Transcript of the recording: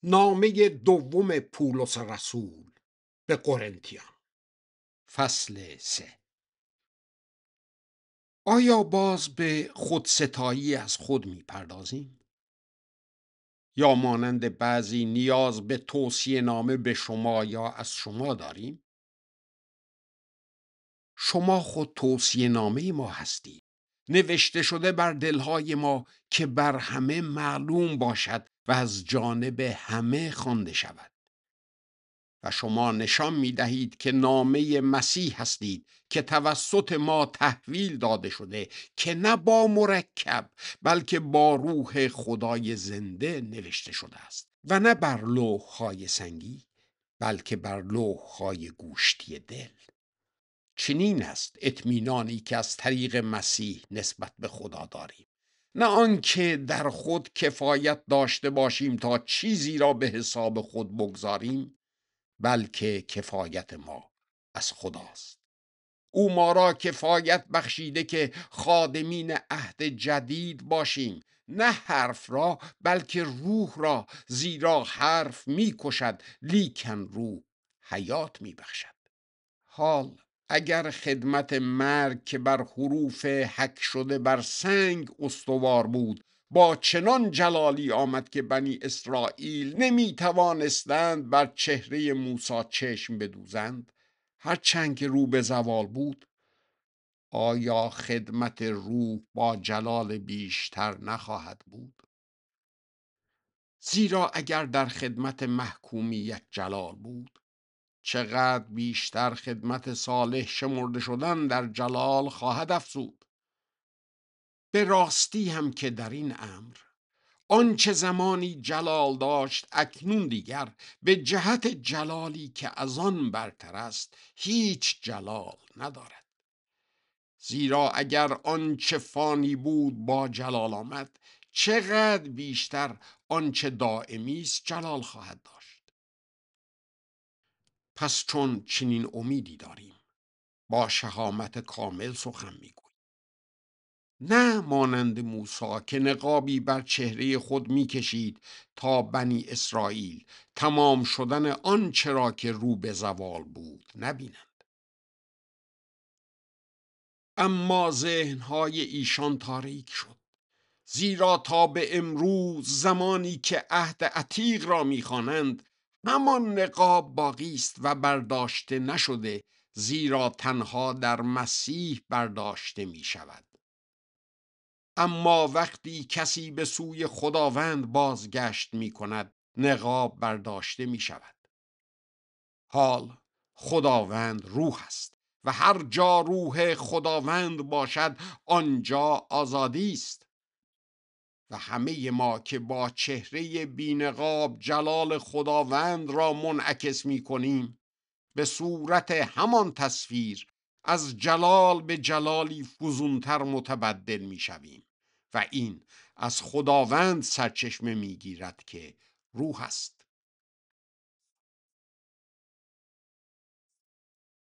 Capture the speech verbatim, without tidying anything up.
نامه دوم پولس رسول به قرنتیان، فصل سه. آیا باز به خودستایی از خود می پردازیم؟ یا مانند بعضی نیاز به توصیه نامه به شما یا از شما داریم؟ شما خود توصیه نامه ما هستید، نوشته شده بر دلهای ما که بر همه معلوم باشد و از جانب همه خوانده شود. و شما نشان می دهید که نامه مسیح هستید که توسط ما تحویل داده شده، که نه با مرکب بلکه با روح خدای زنده نوشته شده است و نه بر لوح‌های سنگی بلکه بر لوح‌های گوشتی دل. چنین است اطمینانی که از طریق مسیح نسبت به خدا داریم، نه آنکه در خود کفایت داشته باشیم تا چیزی را به حساب خود بگذاریم، بلکه کفایت ما از خداست. او ما را کفایت بخشیده که خادمین عهد جدید باشیم، نه حرف را بلکه روح را، زیرا حرف می کشد لیکن روح حیات می بخشد. حال اگر خدمت مرگ که بر حروف حک شده بر سنگ استوار بود، با چنان جلالی آمد که بنی اسرائیل نمی توانستند بر چهره موسی چشم بدوزند، هرچند که رو به زوال بود، آیا خدمت روح با جلال بیشتر نخواهد بود؟ زیرا اگر در خدمت محکومیت جلال بود، چقدر بیشتر خدمت صالح شمرده شدن در جلال خواهد افزود. به راستی هم که در این امر آنچه زمانی جلال داشت اکنون دیگر به جهت جلالی که از آن برتر است هیچ جلال ندارد. زیرا اگر آنچه فانی بود با جلال آمد، چقدر بیشتر آنچه دائمی است جلال خواهد داشت. پس چون چنین امیدی داریم، با شهامت کامل سخن میگوییم، نه مانند موسی که نقابی بر چهره خود میکشید تا بنی اسرائیل تمام شدن آنچه را که رو به زوال بود نبینند. اما ذهنهای ایشان تاریک شد، زیرا تا به امروز زمانی که عهد عتیق را میخوانند همان نقاب باقی است و برداشته نشده، زیرا تنها در مسیح برداشته می شود. اما وقتی کسی به سوی خداوند بازگشت می کند، نقاب برداشته می شود. حال خداوند روح است و هر جا روح خداوند باشد آنجا آزادی است. و همه ما که با چهره بی‌نقاب جلال خداوند را منعکس می کنیم، به صورت همان تصویر از جلال به جلالی فزونتر متبدل می شویم و این از خداوند سرچشمه می گیرد که روح است.